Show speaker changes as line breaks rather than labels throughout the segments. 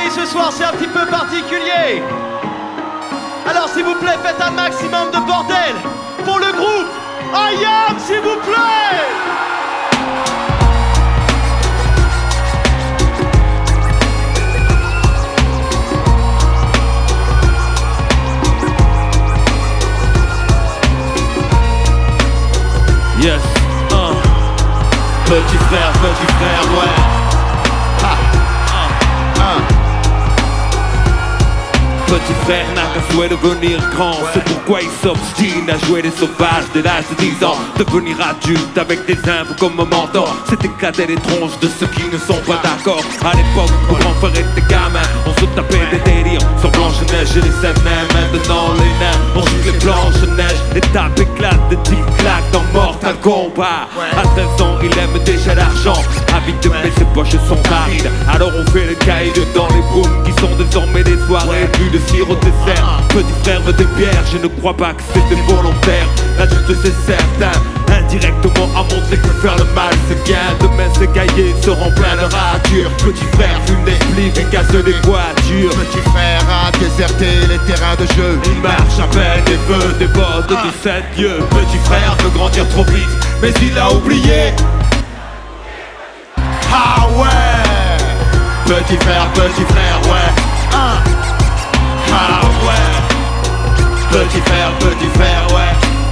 Paris ce soir, c'est un petit peu particulier. Alors s'il vous plaît, faites un maximum de bordel pour le groupe I Am, s'il vous plaît.
Yes, petit frère, ouais. Petit frère n'a qu'un souhait de devenir grand, c'est pourquoi il s'obstine à jouer les sauvages dès l'âge de 10 ans. Devenir adulte avec des infos comme mentor, c'est éclater les tronches de ceux qui ne sont pas d'accord. À l'époque, où grand frère était gamin, on se tapait des délires sur Blanche-Neige et les sept nains. Maintenant les nains, on joue les Blanches-Neige. Les tapes éclatent de tic-clac dans Mortal Kombat. À 13 ans, il aime déjà l'argent, avide mais ses poches sont arides. Alors on fait le caïd dans les booms qui sont désormais des soirées plus de sirop de dessert. Petit frère veut des bières, je ne crois pas que c'était volontaire. L'adulte c'est certain, indirectement à montrer que faire le mal c'est bien. Demain ses cahiers seront pleins de ratures. Petit frère fume des spliffs et casse des voitures.
Petit frère a déserté les terrains de jeu.
Il marche à peine et veut des bottes de 7 yeux. Petit frère veut grandir trop vite, mais il a oublié.
Ah ouais. Petit frère, ouais.
Ah ouais. Petit frère, ouais.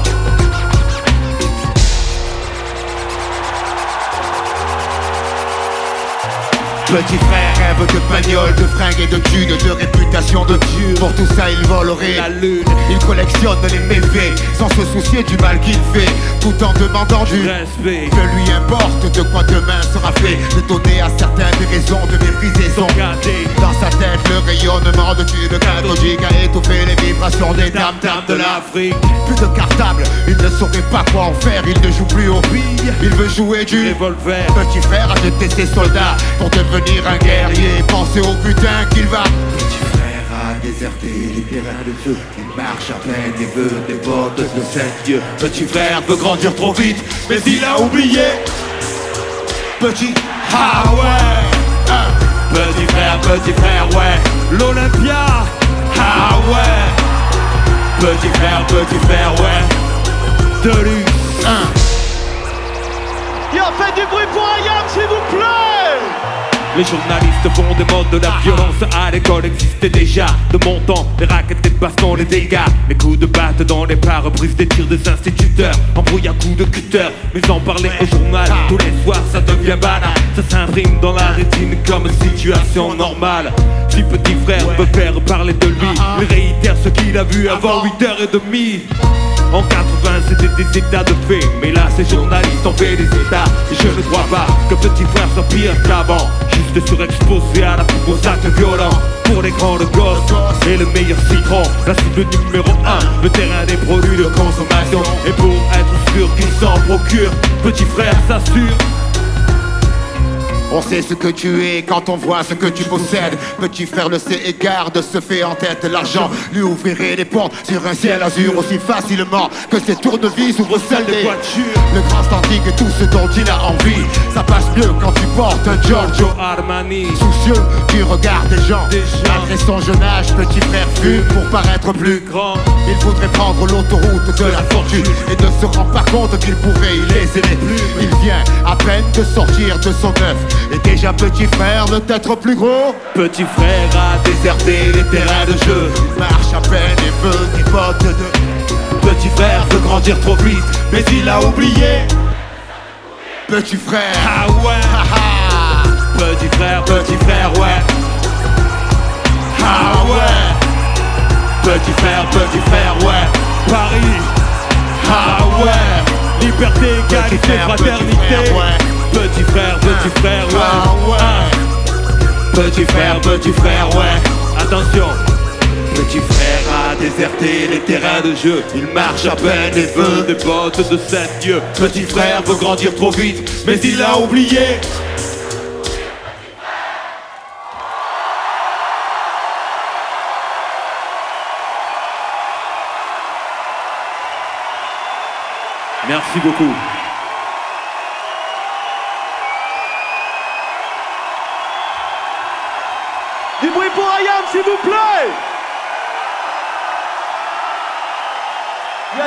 Petit frère rêve de bagnole, de fringues et de thunes, de réputation de Dieu. Pour tout ça il volerait
la lune.
Il collectionne les méfaits sans se soucier du mal qu'il fait, tout en demandant du
respect.
Que lui importe de quoi demain sera fait. De donner à certains des raisons de mépriser son
gardé.
Dans sa tête le rayonnement de tubes cathodiques a étouffé les vibrations des tam-tams de l'Afrique. Plus de cartable, il ne saurait pas quoi en faire. Il ne joue plus aux billes, il veut jouer du
revolver.
Petit frère a jeté ses soldats pour devenir un guerrier. Pensez au putain qu'il va. Petit frère a déserté les terrains de feu. Il marche à peine et veut des bottes de 7 yeux.
Petit frère veut grandir trop vite, mais il a oublié.
Petit,
ah ouais. Petit frère, ouais. L'Olympia, ah ouais. Petit frère, ouais. De luxe,
Yo, faites du bruit pour I Am, s'il vous plaît.
Les journalistes font des modes de la violence à l'école existait déjà. De mon temps, les raquettes, les bastons, les dégâts. Les coups de batte dans les pare-brises des tirs des instituteurs. Embrouille à coups de cutter, mais en parler au journal tous les soirs ça devient banal. Ça s'imprime dans la rétine comme situation normale. Si petit frère veut faire parler de lui, il réitère ce qu'il a vu avant 8h30. En 80 c'était des états de fait, mais là ces journalistes ont fait des états. Et je ne crois pas que petit frère soit pire qu'avant. Juste surexposé à la plus grosse acte violent. Pour les grandes gosses et le meilleur citron, la cible numéro 1, le terrain des produits de consommation. Et pour être sûr qu'il s'en procure, petit frère s'assure.
On sait ce que tu es quand on voit ce que tu possèdes. Petit frère le sait et garde se fait en tête. L'argent lui ouvrirait les portes sur un ciel azur aussi facilement que ses tournevis ouvrent celles des voitures. Le grand standing et tout ce dont il a envie, ça passe mieux quand tu portes un Giorgio
Armani.
Soucieux du regard des gens. Malgré son jeune âge, petit frère fume pour paraître plus grand. Il voudrait prendre l'autoroute de la fortune et ne se rend pas compte qu'il pourrait y laisser les plumes. Il vient à peine de sortir de son œuf et déjà petit frère veut être plus gros.
Petit frère a déserté les terrains de jeu.
Il marche à peine et veut des bottes de.
Petit frère veut grandir trop vite, mais il a oublié.
Petit frère,
ah ouais. Petit frère, ouais. Ah ouais. Petit frère, ouais. Paris, ah ouais. Liberté, égalité, fraternité. Petit frère, ouais. Petit frère, ouais. Attention. Petit frère a déserté les terrains de jeu. Il marche à peine et veut des bottes de 7 yeux. Petit frère veut grandir trop vite, mais il a oublié. Merci beaucoup.
Du bruit bruit pour IAM, s'il vous plaît. Ya.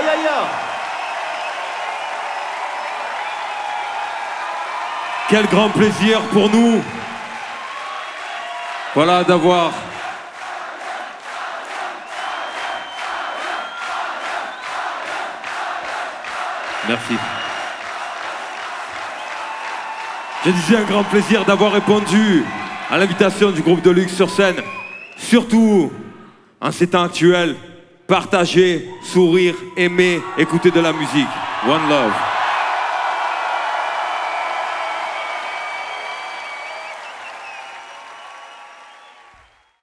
Quel grand plaisir pour nous, voilà, d'avoir merci. Je disais un grand plaisir d'avoir répondu à l'invitation du groupe Deluxe sur scène. Surtout, en ces temps actuels, partager, sourire, aimer, écouter de la musique. One love.